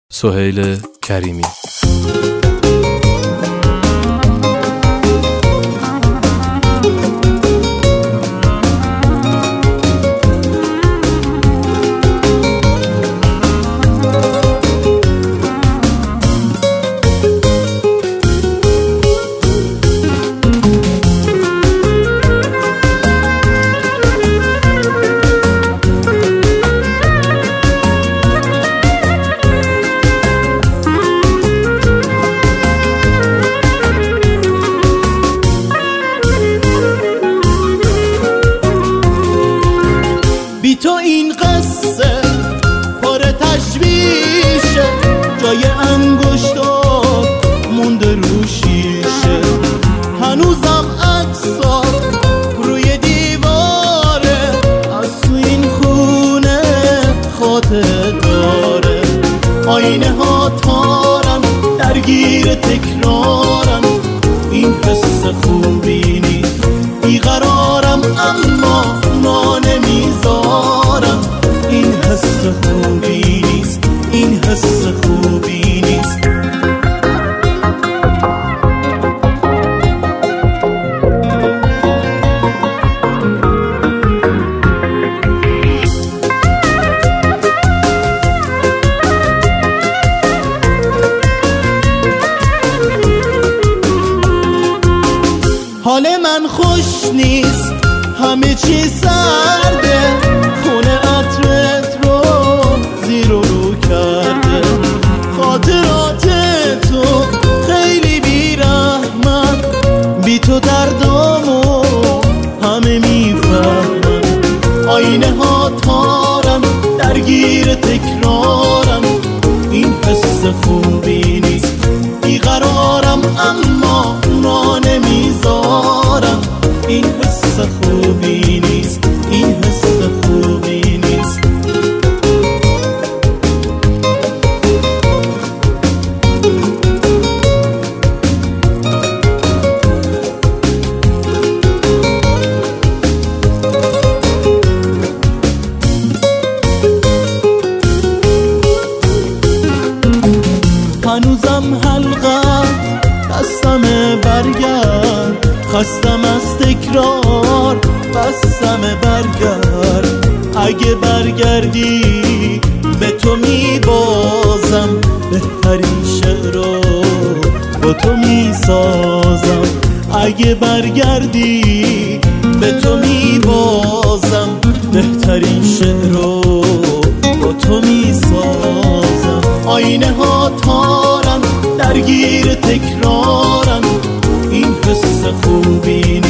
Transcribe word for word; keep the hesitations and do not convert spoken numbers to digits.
سهیل کریمی. بی تو این قصه پر تشویشه، جای انگشتات مونده رو شیشه، هنوزم عکسا روی دیواره، از تو این خونه خاطره داره. آینه ها تارن درگیر تکرارن، این حس خوبی نیست، بیقرارم اما ما نمیذارم. این حس خوبی نیست، این حس خوبی نیست. حال من خوش نیست، همه چی سرده، خونه عطرت رو زیر و رو کرده. خاطرات تو خیلی بیرحمن، بی تو دردامو همه میفهمن. آینه ها تارن درگیر تکرارن، این حس خوبی نیست، بیقرارم اما اونا نمیذارم. این حس خوبی نیست، این حس خوبی نیست. هنوزم حلقه دستم برگرد، خستم از تکرار بستم برگرد. اگه برگردی به تو میبازم، بهترین شعر رو با تو میسازم. اگه برگردی به تو میبازم، بهترین شعر رو با تو میسازم. آینه ها تارن درگیر تکرارن، این حس خوبی